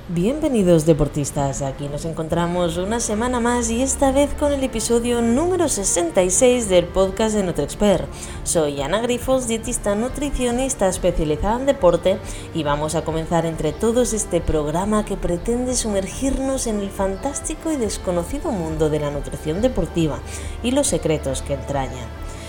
Bienvenidos deportistas, aquí nos encontramos una semana más y esta vez con el episodio número 66 del podcast de NutriExpert. Soy Ana Grifos, dietista nutricionista especializada en deporte y vamos a comenzar entre todos este programa que pretende sumergirnos en el fantástico y desconocido mundo de la nutrición deportiva y los secretos que entraña.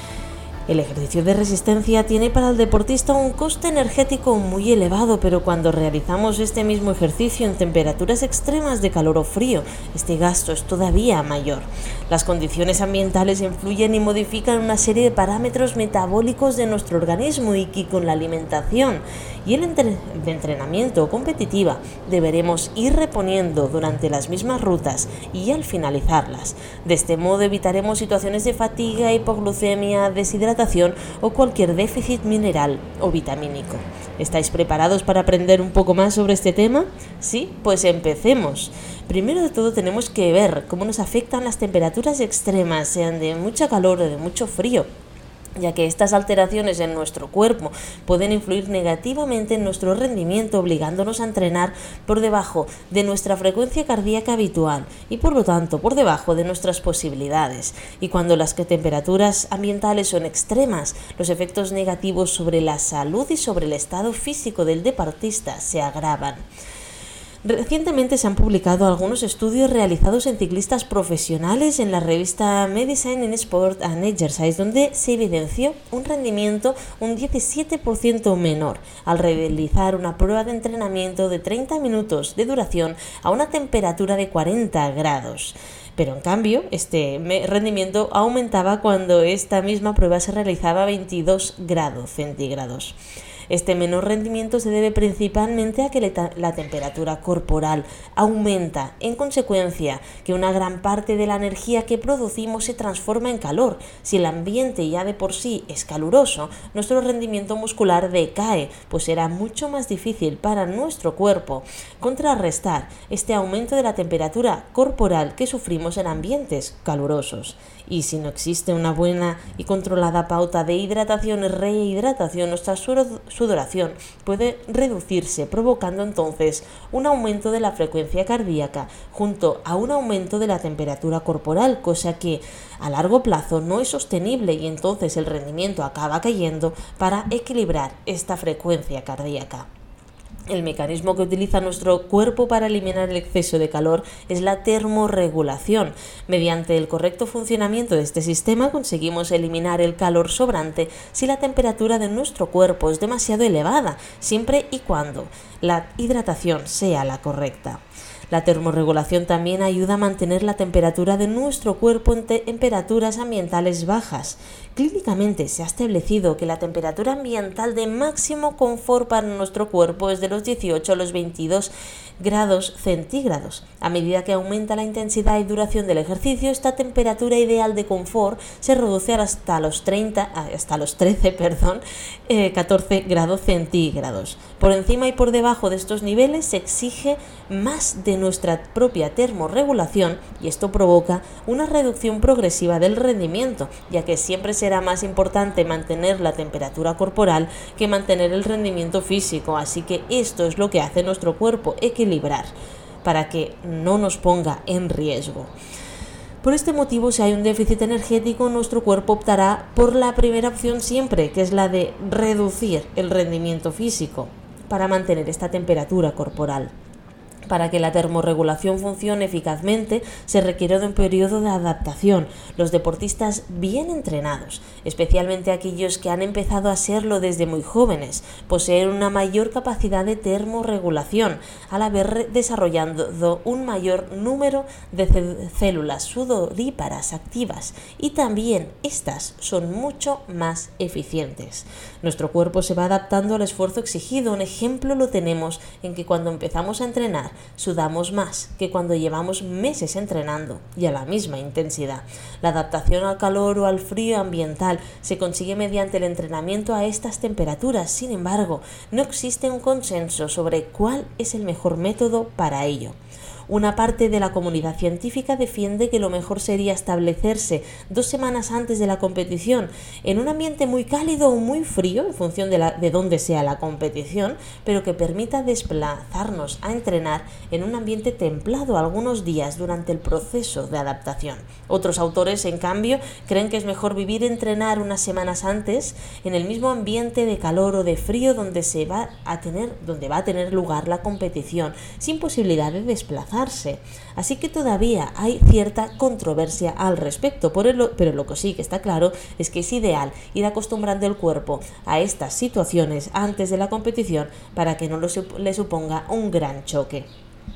El ejercicio de resistencia tiene para el deportista un coste energético muy elevado, pero cuando realizamos este mismo ejercicio en temperaturas extremas de calor o frío, este gasto es todavía mayor. Las condiciones ambientales influyen y modifican una serie de parámetros metabólicos de nuestro organismo y que con la alimentación y el entrenamiento competitiva deberemos ir reponiendo durante las mismas rutas y al finalizarlas. De este modo evitaremos situaciones de fatiga, hipoglucemia, deshidratación o cualquier déficit mineral o vitamínico. ¿Estáis preparados para aprender un poco más sobre este tema? ¿Sí? Pues empecemos. Primero de todo tenemos que ver cómo nos afectan las temperaturas extremas, sean de mucha calor o de mucho frío, ya que estas alteraciones en nuestro cuerpo pueden influir negativamente en nuestro rendimiento, obligándonos a entrenar por debajo de nuestra frecuencia cardíaca habitual y por lo tanto por debajo de nuestras posibilidades. Y cuando las temperaturas ambientales son extremas, los efectos negativos sobre la salud y sobre el estado físico del deportista se agravan. Recientemente se han publicado algunos estudios realizados en ciclistas profesionales en la revista Medicine in Sport and Exercise, donde se evidenció un rendimiento un 17% menor al realizar una prueba de entrenamiento de 30 minutos de duración a una temperatura de 40 grados. Pero en cambio, este rendimiento aumentaba cuando esta misma prueba se realizaba a 22 grados centígrados. Este menor rendimiento se debe principalmente a que la temperatura corporal aumenta, en consecuencia que una gran parte de la energía que producimos se transforma en calor. Si el ambiente ya de por sí es caluroso, nuestro rendimiento muscular decae, pues será mucho más difícil para nuestro cuerpo contrarrestar este aumento de la temperatura corporal que sufrimos en ambientes calurosos. Y si no existe una buena y controlada pauta de hidratación y rehidratación, nuestra sudoración puede reducirse, provocando entonces un aumento de la frecuencia cardíaca junto a un aumento de la temperatura corporal, cosa que a largo plazo no es sostenible y entonces el rendimiento acaba cayendo para equilibrar esta frecuencia cardíaca. El mecanismo que utiliza nuestro cuerpo para eliminar el exceso de calor es la termorregulación. Mediante el correcto funcionamiento de este sistema conseguimos eliminar el calor sobrante si la temperatura de nuestro cuerpo es demasiado elevada, siempre y cuando la hidratación sea la correcta. La termorregulación también ayuda a mantener la temperatura de nuestro cuerpo en temperaturas ambientales bajas. Clínicamente se ha establecido que la temperatura ambiental de máximo confort para nuestro cuerpo es de los 18 a los 22 grados centígrados. A medida que aumenta la intensidad y duración del ejercicio, esta temperatura ideal de confort se reduce hasta los 14 grados centígrados. Por encima y por debajo de estos niveles se exige más de nuestra propia termorregulación y esto provoca una reducción progresiva del rendimiento, ya que siempre será más importante mantener la temperatura corporal que mantener el rendimiento físico, así que esto es lo que hace nuestro cuerpo, equilibrar para que no nos ponga en riesgo. Por este motivo, si hay un déficit energético, nuestro cuerpo optará por la primera opción siempre, que es la de reducir el rendimiento físico para mantener esta temperatura corporal. Para que la termorregulación funcione eficazmente se requiere de un periodo de adaptación. Los deportistas bien entrenados, especialmente aquellos que han empezado a serlo desde muy jóvenes, poseen una mayor capacidad de termorregulación al haber desarrollado un mayor número de células sudoríparas activas y también estas son mucho más eficientes. Nuestro cuerpo se va adaptando al esfuerzo exigido. Un ejemplo lo tenemos en que cuando empezamos a entrenar sudamos más que cuando llevamos meses entrenando y a la misma intensidad. La adaptación al calor o al frío ambiental se consigue mediante el entrenamiento a estas temperaturas. Sin embargo, no existe un consenso sobre cuál es el mejor método para ello. Una parte de la comunidad científica defiende que lo mejor sería establecerse 2 semanas antes de la competición en un ambiente muy cálido o muy frío, en función de dónde sea la competición, pero que permita desplazarnos a entrenar en un ambiente templado algunos días durante el proceso de adaptación. Otros autores, en cambio, creen que es mejor vivir y entrenar unas semanas antes en el mismo ambiente de calor o de frío donde va a tener lugar la competición, sin posibilidad de desplazarse. Así que todavía hay cierta controversia al respecto, pero lo que sí que está claro es que es ideal ir acostumbrando el cuerpo a estas situaciones antes de la competición para que no le suponga un gran choque.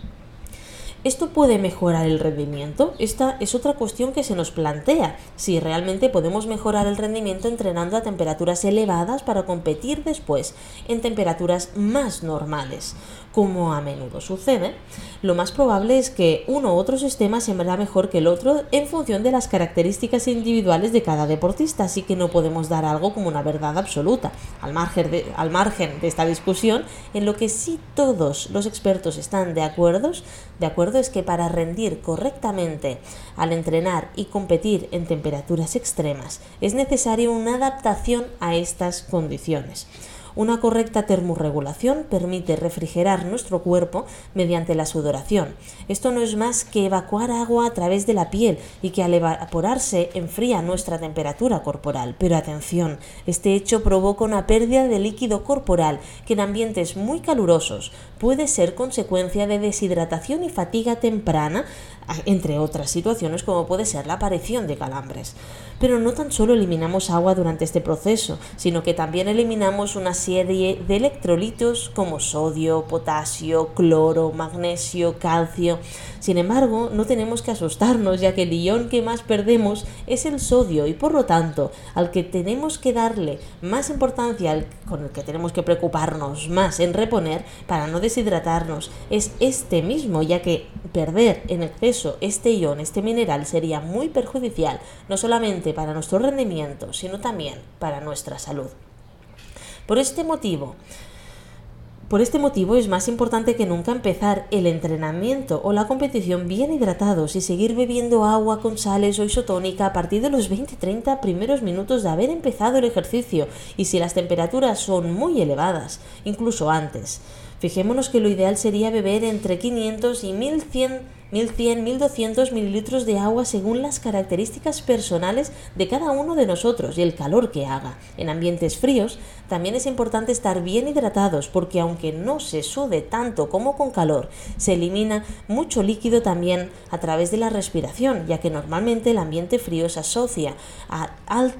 ¿Esto puede mejorar el rendimiento? Esta es otra cuestión que se nos plantea, si realmente podemos mejorar el rendimiento entrenando a temperaturas elevadas para competir después en temperaturas más normales. Como a menudo sucede, lo más probable es que uno u otro sistema será mejor que el otro en función de las características individuales de cada deportista, así que no podemos dar algo como una verdad absoluta. Al margen de esta discusión, en lo que sí todos los expertos están de acuerdo es que para rendir correctamente al entrenar y competir en temperaturas extremas es necesaria una adaptación a estas condiciones. Una correcta termorregulación permite refrigerar nuestro cuerpo mediante la sudoración. Esto no es más que evacuar agua a través de la piel y que al evaporarse enfría nuestra temperatura corporal. Pero atención, este hecho provoca una pérdida de líquido corporal que en ambientes muy calurosos puede ser consecuencia de deshidratación y fatiga temprana, entre otras situaciones como puede ser la aparición de calambres. Pero no tan solo eliminamos agua durante este proceso, sino que también eliminamos una serie de electrolitos como sodio, potasio, cloro, magnesio, calcio. Sin embargo, no tenemos que asustarnos, ya que el ion que más perdemos es el sodio y por lo tanto al que tenemos que darle más importancia, con el que tenemos que preocuparnos más en reponer para no deshidratarnos, es este mismo, ya que perder en exceso este ion, este mineral, sería muy perjudicial, no solamente para nuestro rendimiento, sino también para nuestra salud. Por este motivo es más importante que nunca empezar el entrenamiento o la competición bien hidratados y seguir bebiendo agua con sales o isotónica a partir de los 20-30 primeros minutos de haber empezado el ejercicio y si las temperaturas son muy elevadas, incluso antes. Fijémonos que lo ideal sería beber entre 500 y 1100-1200 mililitros de agua según las características personales de cada uno de nosotros y el calor que haga. En ambientes fríos también es importante estar bien hidratados porque aunque no se sude tanto como con calor, se elimina mucho líquido también a través de la respiración, ya que normalmente el ambiente frío se asocia a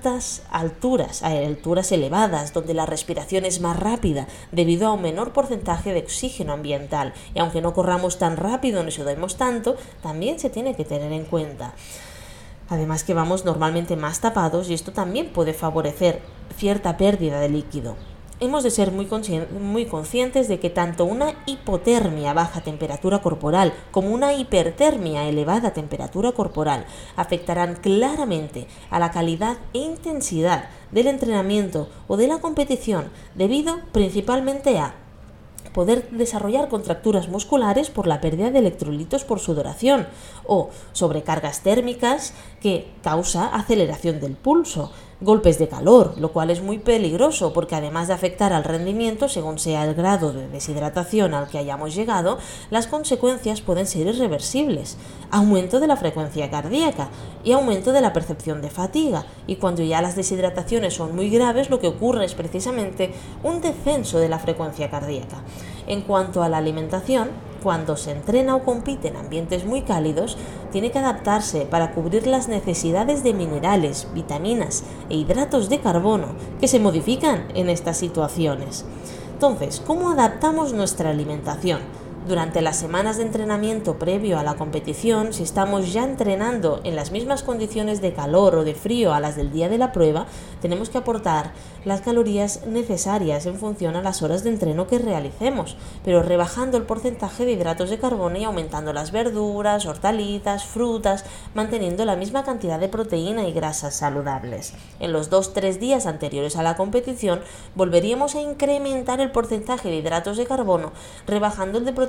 alturas elevadas, donde la respiración es más rápida debido a un menor porcentaje de oxígeno ambiental, y aunque no corramos tan rápido ni sudemos tanto, también se tiene que tener en cuenta. Además que vamos normalmente más tapados y esto también puede favorecer cierta pérdida de líquido. Hemos de ser muy conscientes de que tanto una hipotermia a baja temperatura corporal como una hipertermia a elevada temperatura corporal afectarán claramente a la calidad e intensidad del entrenamiento o de la competición, debido principalmente a poder desarrollar contracturas musculares por la pérdida de electrolitos por sudoración o sobrecargas térmicas que causa aceleración del pulso, golpes de calor, lo cual es muy peligroso porque además de afectar al rendimiento según sea el grado de deshidratación al que hayamos llegado, las consecuencias pueden ser irreversibles. Aumento de la frecuencia cardíaca y aumento de la percepción de fatiga, y cuando ya las deshidrataciones son muy graves lo que ocurre es precisamente un descenso de la frecuencia cardíaca. En cuanto a la alimentación, cuando se entrena o compite en ambientes muy cálidos, tiene que adaptarse para cubrir las necesidades de minerales, vitaminas e hidratos de carbono que se modifican en estas situaciones. Entonces, ¿cómo adaptamos nuestra alimentación? Durante las semanas de entrenamiento previo a la competición, si estamos ya entrenando en las mismas condiciones de calor o de frío a las del día de la prueba, tenemos que aportar las calorías necesarias en función a las horas de entreno que realicemos, pero rebajando el porcentaje de hidratos de carbono y aumentando las verduras, hortalizas, frutas, manteniendo la misma cantidad de proteína y grasas saludables. En los 2-3 días anteriores a la competición, volveríamos a incrementar el porcentaje de hidratos de carbono, rebajando el de proteína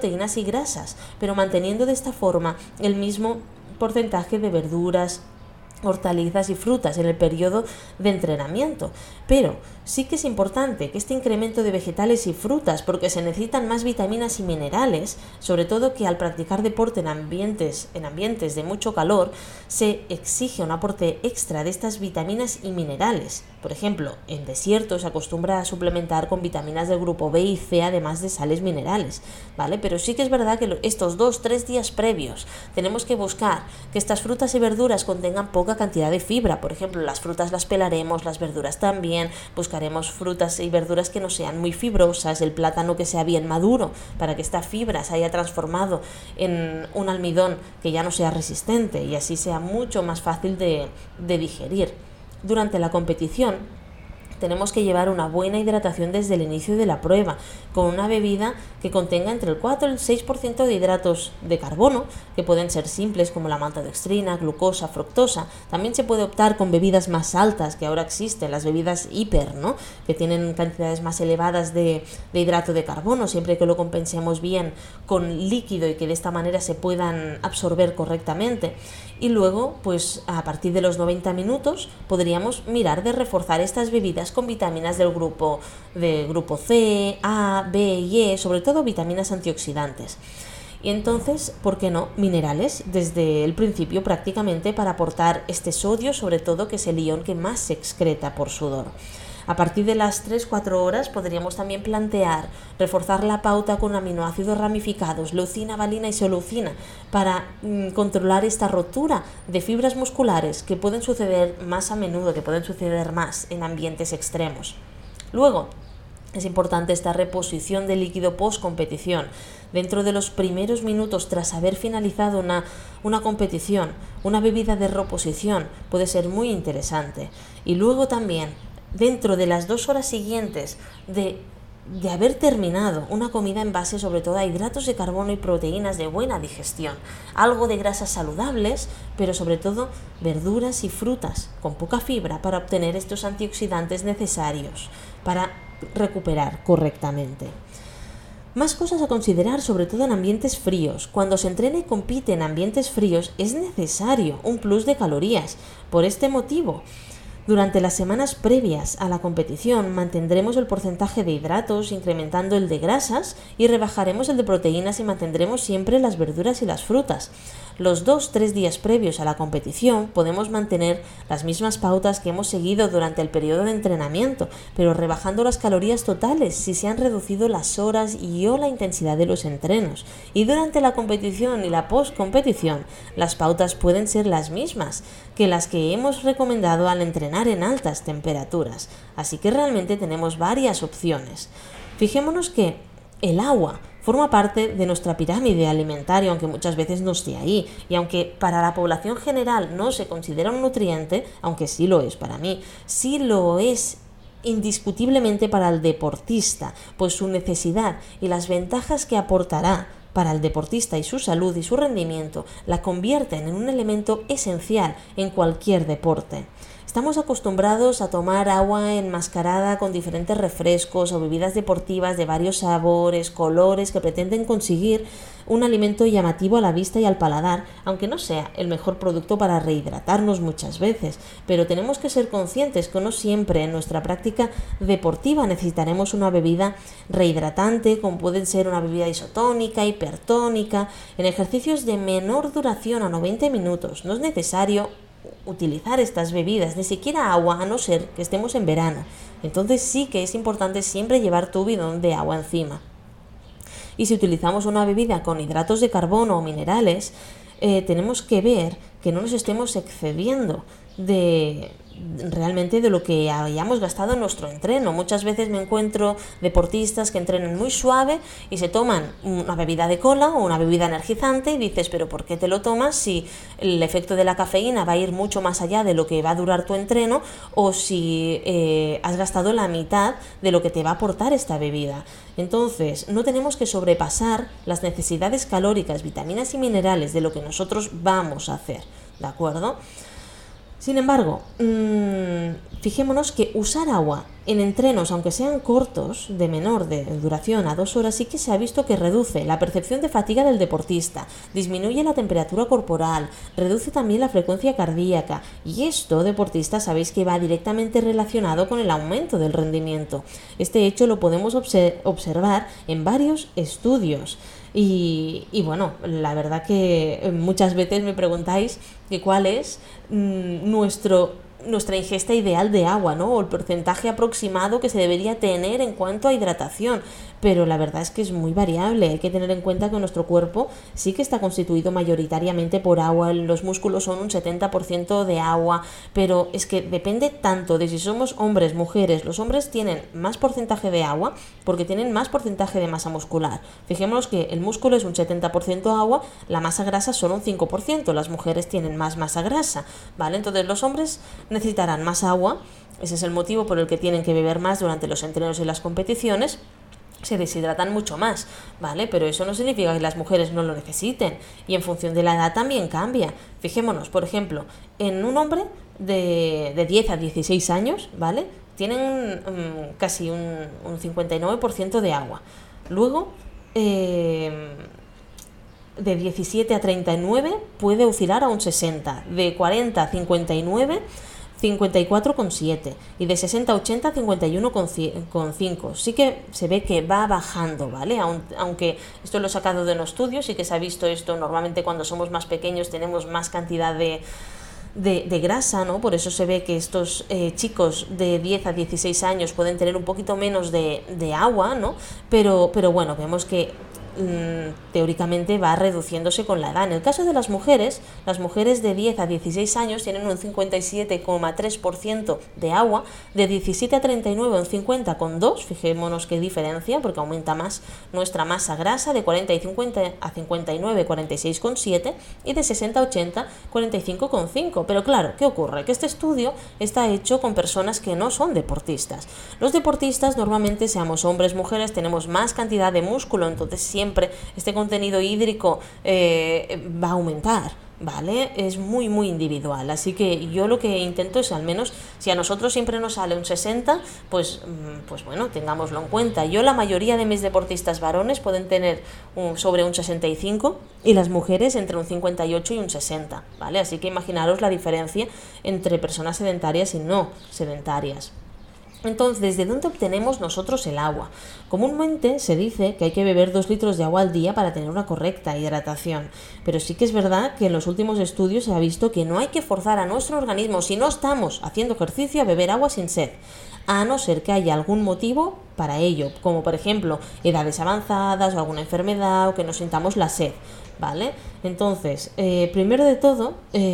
proteínas y grasas, pero manteniendo de esta forma el mismo porcentaje de verduras, hortalizas y frutas en el periodo de entrenamiento. Pero sí que es importante que este incremento de vegetales y frutas, porque se necesitan más vitaminas y minerales, sobre todo que al practicar deporte en ambientes de mucho calor, se exige un aporte extra de estas vitaminas y minerales. Por ejemplo, en desiertos se acostumbra a suplementar con vitaminas del grupo B y C, además de sales minerales, ¿vale? Pero sí que es verdad que estos 2-3 días previos tenemos que buscar que estas frutas y verduras contengan poca cantidad de fibra. Por ejemplo, las frutas las pelaremos, las verduras también, buscaremos frutas y verduras que no sean muy fibrosas, el plátano que sea bien maduro, para que esta fibra se haya transformado en un almidón que ya no sea resistente y así sea mucho más fácil de digerir. Durante la competición tenemos que llevar una buena hidratación desde el inicio de la prueba, con una bebida que contenga entre el 4 y el 6% de hidratos de carbono, que pueden ser simples como la maltodextrina, glucosa, fructosa. También se puede optar con bebidas más altas, que ahora existen, las bebidas hiper, ¿no?, que tienen cantidades más elevadas de hidrato de carbono, siempre que lo compensemos bien con líquido y que de esta manera se puedan absorber correctamente. Y luego, pues a partir de los 90 minutos, podríamos mirar de reforzar estas bebidas con vitaminas del grupo C, A, B y E, sobre todo vitaminas antioxidantes. Y entonces, ¿por qué no? Minerales desde el principio prácticamente para aportar este sodio, sobre todo que es el ion que más se excreta por sudor. A partir de las 3-4 horas podríamos también plantear reforzar la pauta con aminoácidos ramificados, leucina, valina y isoleucina, para controlar esta rotura de fibras musculares que pueden suceder más a menudo, que pueden suceder más en ambientes extremos. Luego, es importante esta reposición de líquido post-competición. Dentro de los primeros minutos tras haber finalizado una competición, una bebida de reposición puede ser muy interesante. Y luego también, dentro de las 2 horas siguientes de haber terminado una comida en base sobre todo a hidratos de carbono y proteínas de buena digestión, algo de grasas saludables, pero sobre todo verduras y frutas con poca fibra para obtener estos antioxidantes necesarios para recuperar correctamente. Más cosas a considerar, sobre todo en ambientes fríos. Cuando se entrena y compite en ambientes fríos es necesario un plus de calorías. Por este motivo, durante las semanas previas a la competición mantendremos el porcentaje de hidratos, incrementando el de grasas, y rebajaremos el de proteínas y mantendremos siempre las verduras y las frutas. Los 2-3 días previos a la competición podemos mantener las mismas pautas que hemos seguido durante el periodo de entrenamiento, pero rebajando las calorías totales si se han reducido las horas y o la intensidad de los entrenos. Y durante la competición y la post-competición, las pautas pueden ser las mismas que las que hemos recomendado al entrenar en altas temperaturas. Así que realmente tenemos varias opciones. Fijémonos que el agua forma parte de nuestra pirámide alimentaria, aunque muchas veces no esté ahí, y aunque para la población general no se considera un nutriente, aunque sí lo es para mí, sí lo es indiscutiblemente para el deportista, pues su necesidad y las ventajas que aportará para el deportista y su salud y su rendimiento la convierten en un elemento esencial en cualquier deporte. Estamos acostumbrados a tomar agua enmascarada con diferentes refrescos o bebidas deportivas de varios sabores, colores, que pretenden conseguir un alimento llamativo a la vista y al paladar, aunque no sea el mejor producto para rehidratarnos muchas veces. Pero tenemos que ser conscientes que no siempre en nuestra práctica deportiva necesitaremos una bebida rehidratante, como pueden ser una bebida isotónica, hipertónica. En ejercicios de menor duración a 90 minutos no es necesario utilizar estas bebidas, ni siquiera agua, a no ser que estemos en verano. Entonces sí que es importante siempre llevar tu bidón de agua encima. Y si utilizamos una bebida con hidratos de carbono o minerales, tenemos que ver que no nos estemos excediendo realmente de lo que hayamos gastado en nuestro entreno. Muchas veces me encuentro deportistas que entrenan muy suave y se toman una bebida de cola o una bebida energizante y dices, pero ¿por qué te lo tomas si el efecto de la cafeína va a ir mucho más allá de lo que va a durar tu entreno, o si has gastado la mitad de lo que te va a aportar esta bebida? Entonces, no tenemos que sobrepasar las necesidades calóricas, vitaminas y minerales de lo que nosotros vamos a hacer, ¿de acuerdo? Sin embargo, fijémonos que usar agua En entrenos, aunque sean cortos, de menor de duración a 2 horas, sí que se ha visto que reduce la percepción de fatiga del deportista, disminuye la temperatura corporal, reduce también la frecuencia cardíaca, y esto, deportistas, sabéis que va directamente relacionado con el aumento del rendimiento. Este hecho lo podemos observar en varios estudios. Y bueno, la verdad que muchas veces me preguntáis que cuál es nuestra ingesta ideal de agua, ¿no? O el porcentaje aproximado que se debería tener en cuanto a hidratación. Pero la verdad es que es muy variable. Hay que tener en cuenta que nuestro cuerpo sí que está constituido mayoritariamente por agua. Los músculos son un 70% de agua, pero es que depende tanto de si somos hombres, mujeres. Los hombres tienen más porcentaje de agua porque tienen más porcentaje de masa muscular. Fijémonos que el músculo es un 70% agua, la masa grasa solo un 5%. Las mujeres tienen más masa grasa, ¿vale? Entonces los hombres necesitarán más agua. Ese es el motivo por el que tienen que beber más durante los entrenos y las competiciones. Se deshidratan mucho más, ¿vale? Pero eso no significa que las mujeres no lo necesiten, y en función de la edad también cambia. Fijémonos, por ejemplo, en un hombre de 10 a 16 años, ¿vale? Tienen casi un 59% de agua. Luego, de 17 a 39 puede oscilar a un 60, de 40 a 59 54,7 y de 60 a 80 51,5. Sí que se ve que va bajando, ¿vale? Aunque esto lo he sacado de un estudio, sí que se ha visto esto. Normalmente cuando somos más pequeños tenemos más cantidad de grasa, ¿no? Por eso se ve que estos chicos de 10 a 16 años pueden tener un poquito menos de agua, ¿no? Pero bueno, vemos que teóricamente va reduciéndose con la edad. En el caso de las mujeres de 10 a 16 años tienen un 57,3% de agua, de 17 a 39 un 50,2%, fijémonos qué diferencia, porque aumenta más nuestra masa grasa, de 40 y 50 a 59 46,7%, y de 60 a 80 45,5%. Pero claro, ¿qué ocurre? Que este estudio está hecho con personas que no son deportistas. Los deportistas normalmente, seamos hombres, mujeres, tenemos más cantidad de músculo, entonces siempre este contenido hídrico va a aumentar, ¿vale? Es muy individual, así que yo lo que intento es, al menos si a nosotros siempre nos sale un 60, pues bueno, tengámoslo en cuenta. La mayoría de mis deportistas varones pueden tener sobre un 65 y las mujeres entre un 58 y un 60, ¿vale? Así que imaginaros la diferencia entre personas sedentarias y no sedentarias. Entonces, ¿de dónde obtenemos nosotros el agua? Comúnmente se dice que hay que beber 2 litros de agua al día para tener una correcta hidratación, pero sí que es verdad que en los últimos estudios se ha visto que no hay que forzar a nuestro organismo, si no estamos haciendo ejercicio, a beber agua sin sed, a no ser que haya algún motivo para ello, como por ejemplo edades avanzadas o alguna enfermedad, o que no sintamos la sed, ¿vale? Entonces, primero de todo,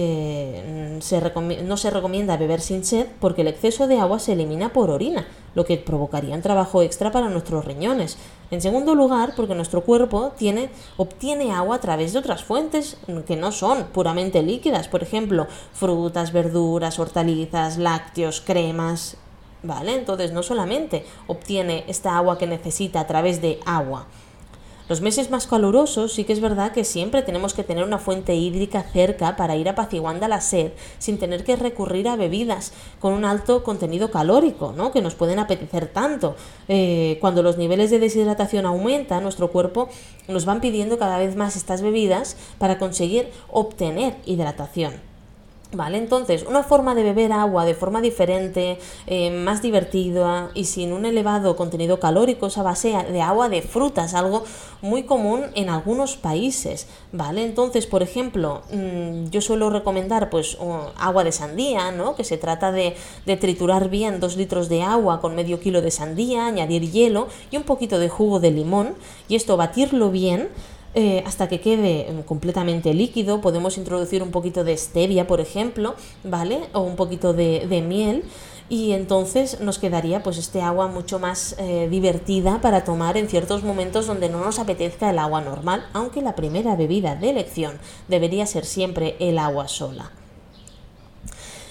no se recomienda beber sin sed porque el exceso de agua se elimina por orina, lo que provocaría un trabajo extra para nuestros riñones. En segundo lugar, porque nuestro cuerpo obtiene agua a través de otras fuentes que no son puramente líquidas, por ejemplo, frutas, verduras, hortalizas, lácteos, cremas, ¿vale? Entonces no solamente obtiene esta agua que necesita a través de agua. Los meses más calurosos sí que es verdad que siempre tenemos que tener una fuente hídrica cerca para ir apaciguando la sed sin tener que recurrir a bebidas con un alto contenido calórico, ¿no? Que nos pueden apetecer tanto. Cuando los niveles de deshidratación aumentan, nuestro cuerpo nos van pidiendo cada vez más estas bebidas para conseguir obtener hidratación. Vale, entonces una forma de beber agua de forma diferente, más divertida y sin un elevado contenido calórico es a base de agua de frutas, algo muy común en algunos países, ¿vale? Entonces, por ejemplo, yo suelo recomendar pues agua de sandía, ¿no? Que se trata de triturar bien 2 litros de agua con medio kilo de sandía, añadir hielo y un poquito de jugo de limón, y esto batirlo bien hasta que quede completamente líquido. Podemos introducir un poquito de stevia, por ejemplo, ¿vale? O un poquito de miel, y entonces nos quedaría pues este agua mucho más divertida para tomar en ciertos momentos donde no nos apetezca el agua normal, aunque la primera bebida de elección debería ser siempre el agua sola.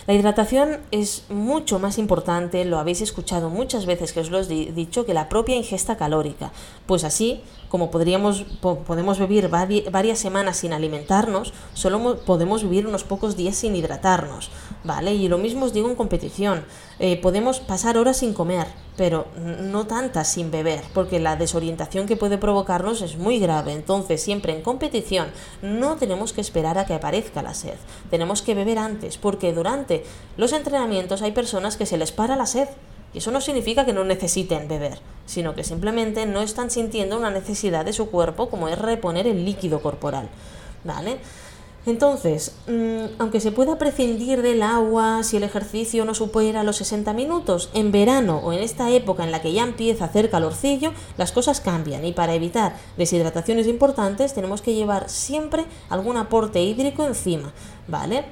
La hidratación es mucho más importante, lo habéis escuchado muchas veces que os lo he dicho, que la propia ingesta calórica. Pues así, como podemos vivir varias semanas sin alimentarnos, solo podemos vivir unos pocos días sin hidratarnos, ¿vale? Y lo mismo os digo en competición. Podemos pasar horas sin comer, pero no tantas sin beber, porque la desorientación que puede provocarnos es muy grave. Entonces, siempre en competición no tenemos que esperar a que aparezca la sed. Tenemos que beber antes, porque durante los entrenamientos hay personas que se les para la sed. Y eso no significa que no necesiten beber, sino que simplemente no están sintiendo una necesidad de su cuerpo como es reponer el líquido corporal, ¿vale? Entonces, aunque se pueda prescindir del agua si el ejercicio no supera los 60 minutos, en verano o en esta época en la que ya empieza a hacer calorcillo, las cosas cambian y para evitar deshidrataciones importantes tenemos que llevar siempre algún aporte hídrico encima, ¿vale?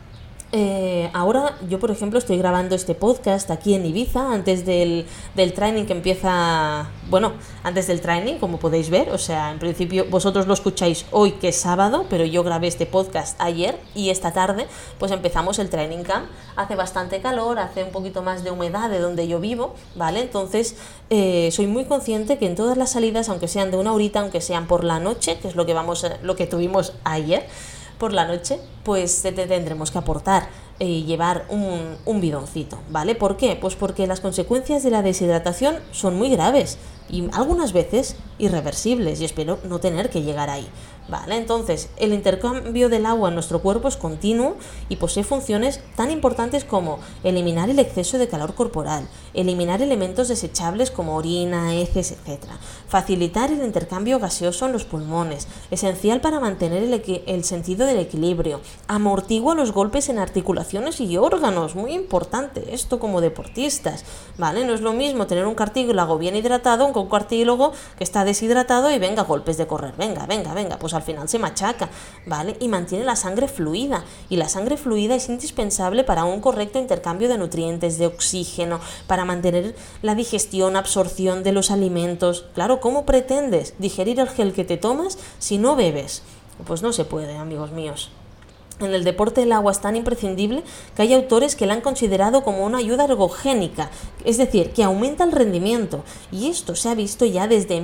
Ahora yo, por ejemplo, estoy grabando este podcast aquí en Ibiza antes del training que empieza, bueno, antes del training, como podéis ver, o sea, en principio vosotros lo escucháis hoy que es sábado, pero yo grabé este podcast ayer y esta tarde pues empezamos el training camp. Hace bastante calor, hace un poquito más de humedad de donde yo vivo, ¿vale? Entonces soy muy consciente que en todas las salidas, aunque sean de una horita, aunque sean por la noche, que es lo que tuvimos ayer, por la noche, pues te tendremos que aportar y llevar un bidoncito, ¿vale? ¿Por qué? Pues porque las consecuencias de la deshidratación son muy graves y algunas veces irreversibles y espero no tener que llegar ahí, ¿vale? Entonces, el intercambio del agua en nuestro cuerpo es continuo y posee funciones tan importantes como eliminar el exceso de calor corporal, eliminar elementos desechables como orina, heces, etc. Facilitar el intercambio gaseoso en los pulmones, esencial para mantener el sentido del equilibrio, amortigua los golpes en articulaciones y órganos, muy importante esto como deportistas, ¿vale? No es lo mismo tener un cartílago bien hidratado que un cartílago que está deshidratado y venga golpes de correr, venga, pues al final se machaca, ¿vale? Y mantiene la sangre fluida, y la sangre fluida es indispensable para un correcto intercambio de nutrientes, de oxígeno, para mantener la digestión, absorción de los alimentos. Claro, ¿cómo pretendes digerir el gel que te tomas si no bebes? Pues no se puede, amigos míos. En el deporte el agua es tan imprescindible que hay autores que la han considerado como una ayuda ergogénica, es decir, que aumenta el rendimiento. Y esto se ha visto ya desde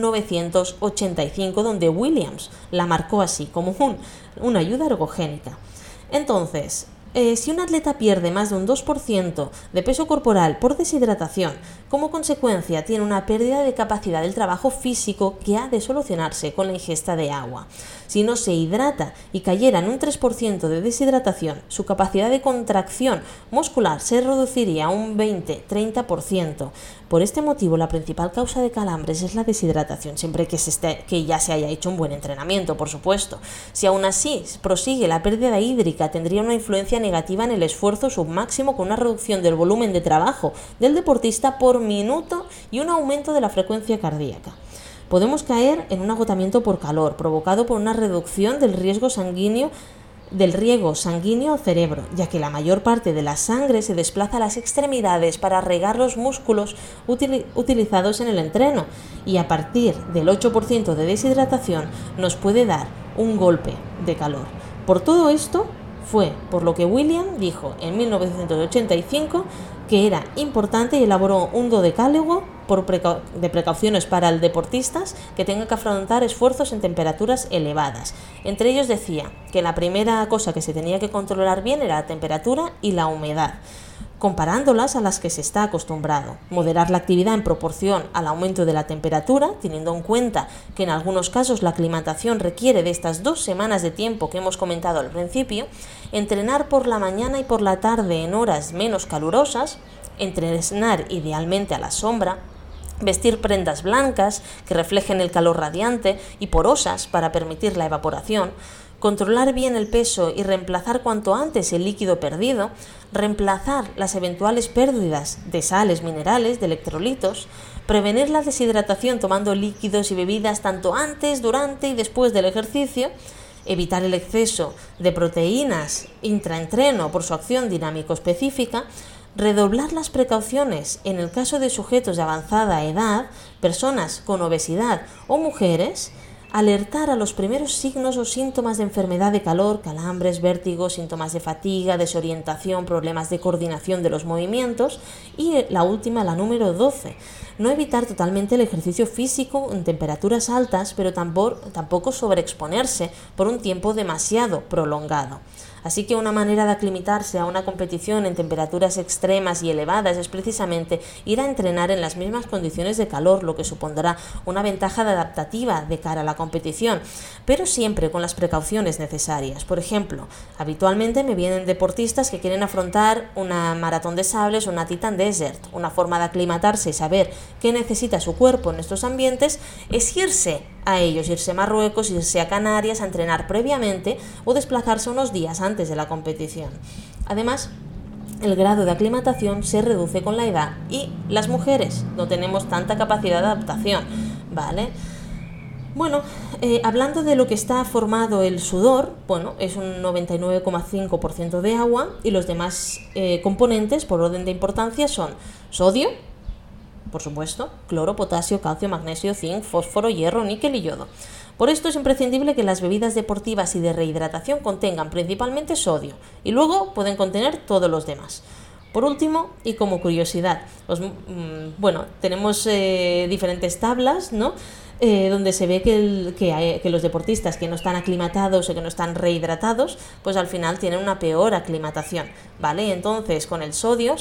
1985, donde Williams la marcó así, como una ayuda ergogénica. Entonces, si un atleta pierde más de un 2% de peso corporal por deshidratación, como consecuencia tiene una pérdida de capacidad del trabajo físico que ha de solucionarse con la ingesta de agua. Si no se hidrata y cayera en un 3% de deshidratación, su capacidad de contracción muscular se reduciría a un 20-30%. Por este motivo, la principal causa de calambres es la deshidratación, siempre que ya se haya hecho un buen entrenamiento, por supuesto. Si aún así prosigue la pérdida hídrica, tendría una influencia negativa en el esfuerzo submáximo con una reducción del volumen de trabajo del deportista por minuto y un aumento de la frecuencia cardíaca. Podemos caer en un agotamiento por calor, provocado por una reducción del riego sanguíneo al cerebro, ya que la mayor parte de la sangre se desplaza a las extremidades para regar los músculos utilizados en el entreno, y a partir del 8% de deshidratación nos puede dar un golpe de calor. Por todo esto fue por lo que William dijo en 1985 que era importante y elaboró un decálogo de precauciones para el deportistas que tengan que afrontar esfuerzos en temperaturas elevadas. Entre ellos decía que la primera cosa que se tenía que controlar bien era la temperatura y la humedad, comparándolas a las que se está acostumbrado. Moderar la actividad en proporción al aumento de la temperatura, teniendo en cuenta que en algunos casos la aclimatación requiere de estas 2 semanas de tiempo que hemos comentado al principio. Entrenar por la mañana y por la tarde en horas menos calurosas, entrenar idealmente a la sombra, vestir prendas blancas que reflejen el calor radiante y porosas para permitir la evaporación, controlar bien el peso y reemplazar cuanto antes el líquido perdido, reemplazar las eventuales pérdidas de sales minerales, de electrolitos, prevenir la deshidratación tomando líquidos y bebidas tanto antes, durante y después del ejercicio, evitar el exceso de proteínas intraentreno por su acción dinámico específica, redoblar las precauciones en el caso de sujetos de avanzada edad, personas con obesidad o mujeres, alertar a los primeros signos o síntomas de enfermedad de calor, calambres, vértigos, síntomas de fatiga, desorientación, problemas de coordinación de los movimientos, y la última, la número 12, no evitar totalmente el ejercicio físico en temperaturas altas, pero tampoco sobreexponerse por un tiempo demasiado prolongado. Así que una manera de aclimatarse a una competición en temperaturas extremas y elevadas es precisamente ir a entrenar en las mismas condiciones de calor, lo que supondrá una ventaja adaptativa de cara a la competición, pero siempre con las precauciones necesarias. Por ejemplo, habitualmente me vienen deportistas que quieren afrontar una maratón de sables o una Titan Desert. Una forma de aclimatarse y saber qué necesita su cuerpo en estos ambientes es irse a ellos, irse a Marruecos, irse a Canarias a entrenar previamente o desplazarse unos días antes de la competición. Además, el grado de aclimatación se reduce con la edad y las mujeres no tenemos tanta capacidad de adaptación, ¿vale? Bueno, hablando de lo que está formado el sudor, bueno, es un 99,5% de agua y los demás componentes por orden de importancia son sodio, por supuesto, cloro, potasio, calcio, magnesio, zinc, fósforo, hierro, níquel y yodo. Por esto es imprescindible que las bebidas deportivas y de rehidratación contengan principalmente sodio y luego pueden contener todos los demás. Por último, y como curiosidad, tenemos diferentes tablas, ¿no? Donde se ve que los deportistas que no están aclimatados o que no están rehidratados, pues al final tienen una peor aclimatación, ¿vale? Entonces con el sodio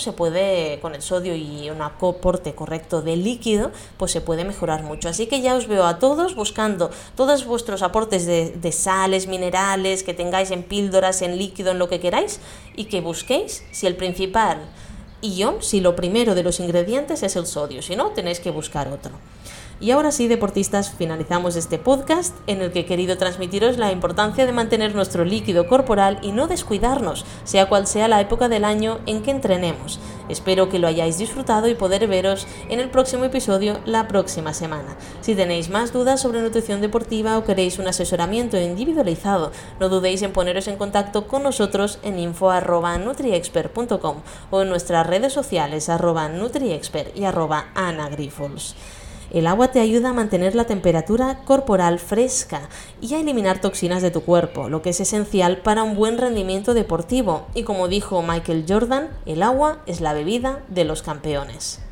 y un aporte correcto de líquido, pues se puede mejorar mucho. Así que ya os veo a todos buscando todos vuestros aportes de sales, minerales, que tengáis en píldoras, en líquido, en lo que queráis, y que busquéis si el principal ion, si lo primero de los ingredientes es el sodio, si no, tenéis que buscar otro. Y ahora sí, deportistas, finalizamos este podcast en el que he querido transmitiros la importancia de mantener nuestro líquido corporal y no descuidarnos, sea cual sea la época del año en que entrenemos. Espero que lo hayáis disfrutado y poder veros en el próximo episodio la próxima semana. Si tenéis más dudas sobre nutrición deportiva o queréis un asesoramiento individualizado, no dudéis en poneros en contacto con nosotros en info@nutriexpert.com o en nuestras redes sociales @nutriexpert y @anagrifols. El agua te ayuda a mantener la temperatura corporal fresca y a eliminar toxinas de tu cuerpo, lo que es esencial para un buen rendimiento deportivo. Y como dijo Michael Jordan, el agua es la bebida de los campeones.